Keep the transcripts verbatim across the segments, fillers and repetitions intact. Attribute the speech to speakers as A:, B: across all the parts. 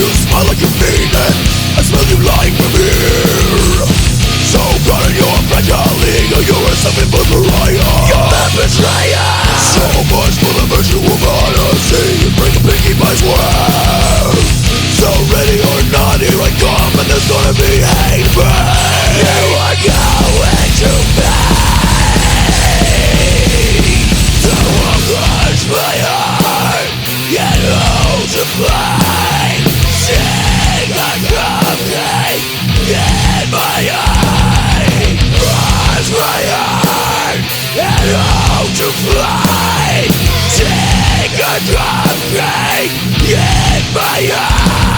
A: smile like you mean it. I smell you lying from here. So caught in your fragile ego, you're a self-imposed pariah. You're a betrayer. So much for the virtue of honesty. You bring a pinky by swear. So ready or not, here I come, and there's gonna be hate for me. You are going to pay. So I'll crush my heart, get out to play. Sing a cupcake in my eye. Crush my heart, get out to play. Sing a cupcake in my eye.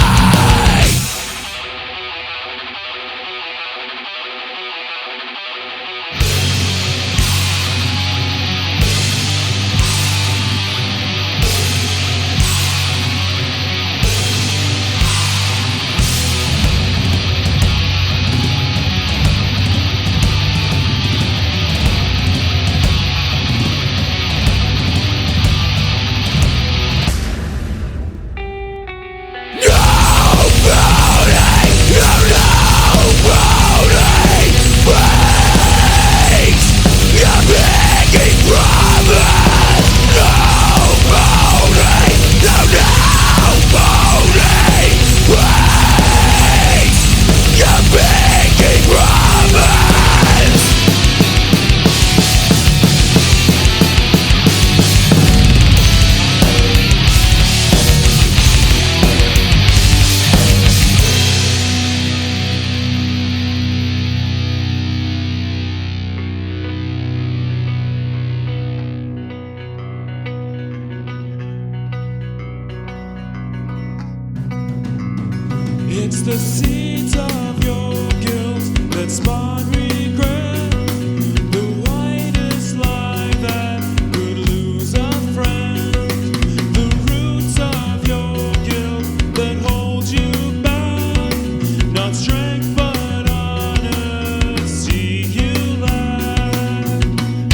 B: It's the seeds of your guilt that spawn regret. The whitest lie that could lose a friend. The roots of your guilt that hold you back. Not strength but honesty you lack.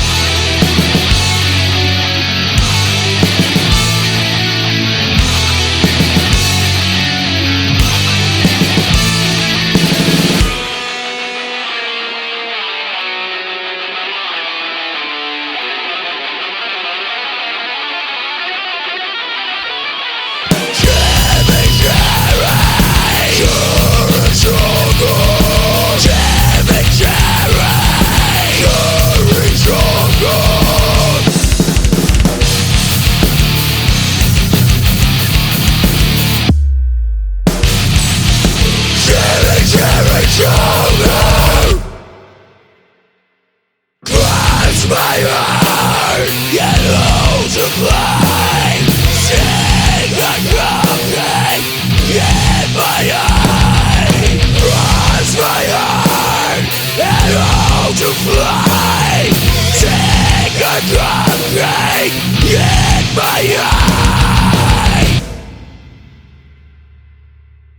A: Crush my heart, get out to play. Sing a cupcake in my eye. Crush my heart, get out to play. Sing a cupcake in my eye.